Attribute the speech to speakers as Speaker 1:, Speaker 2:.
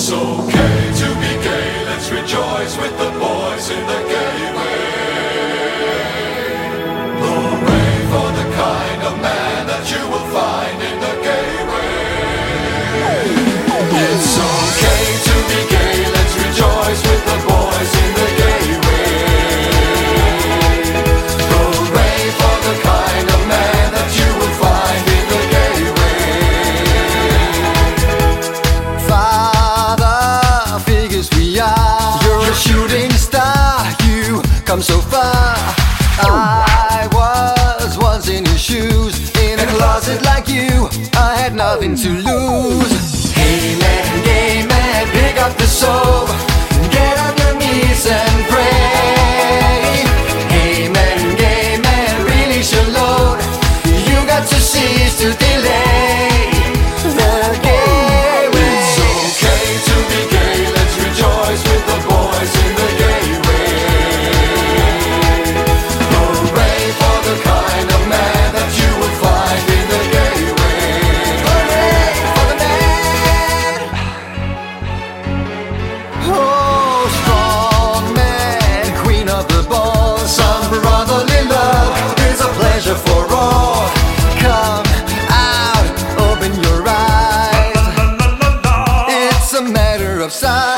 Speaker 1: It's okay to be gay, let's rejoice with the boys in the gay way. Hooray for the kind of man that you will find in the gay way. It's okay to be gay, let's rejoice with the boys in the gay way. Hooray for the kind of man that you will find in the gay way.
Speaker 2: Father figures we are. You're a shooting star, you come so far. I was once in your shoes, in a closet like you, I had nothing to lose. Hey man, gay man, pick up the soap, get on your knees and pray. Hey man, gay man, release your load, you got to cease to delay. The gay way.
Speaker 1: It's okay to be gay, let's rejoice with the boys in the gay way. Hooray for the kind of man that you will find in the gay way.
Speaker 2: Hooray for the man. Oh, strong man, queen of the ball. Some brotherly love is a pleasure for all. Come out, open your eyes. It's a matter of size.